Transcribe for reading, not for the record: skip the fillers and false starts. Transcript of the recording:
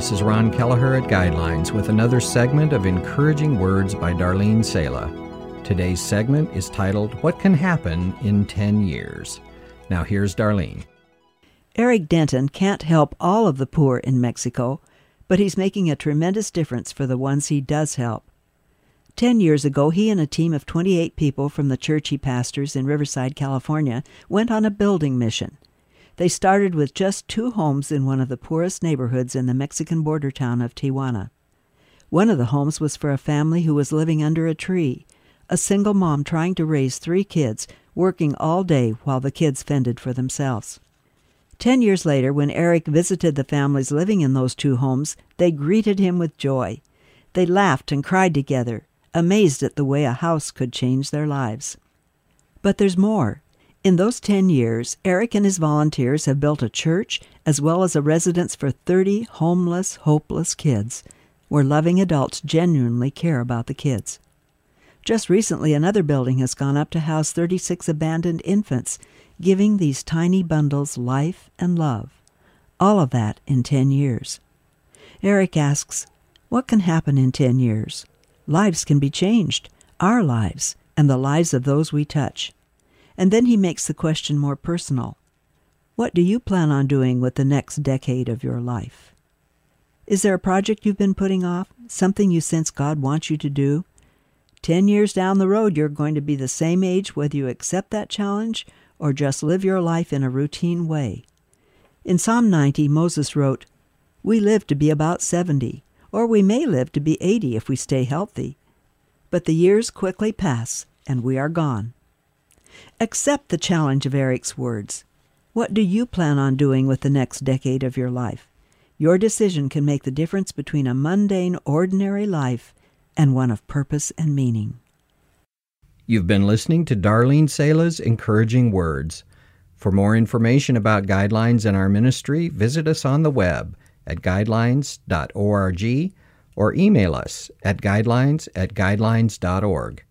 This is Ron Kelleher at Guidelines with another segment of Encouraging Words by Darlene Sala. Today's segment is titled, What Can Happen in 10 Years? Now here's Darlene. Eric Denton can't help all of the poor in Mexico, but he's making a tremendous difference for the ones he does help. 10 years ago, he and a team of 28 people from the church he pastors in Riverside, California, went on a building mission. They started with just 2 homes in one of the poorest neighborhoods in the Mexican border town of Tijuana. One of the homes was for a family who was living under a tree, a single mom trying to raise 3 kids, working all day while the kids fended for themselves. 10 years later, when Eric visited the families living in those 2 homes, they greeted him with joy. They laughed and cried together, amazed at the way a house could change their lives. But there's more. In those 10 years, Eric and his volunteers have built a church as well as a residence for 30 homeless, hopeless kids, where loving adults genuinely care about the kids. Just recently, another building has gone up to house 36 abandoned infants, giving these tiny bundles life and love. All of that in 10 years. Eric asks, what can happen in 10 years? Lives can be changed, our lives, and the lives of those we touch. And then he makes the question more personal. What do you plan on doing with the next decade of your life? Is there a project you've been putting off, something you sense God wants you to do? 10 years down the road, you're going to be the same age whether you accept that challenge or just live your life in a routine way. In Psalm 90, Moses wrote, "We live to be about 70, or we may live to be 80 if we stay healthy. But the years quickly pass, and we are gone." Accept the challenge of Eric's words. What do you plan on doing with the next decade of your life? Your decision can make the difference between a mundane, ordinary life and one of purpose and meaning. You've been listening to Darlene Sala's Encouraging Words. For more information about Guidelines and our ministry, visit us on the web at guidelines.org or email us at guidelines@guidelines.org.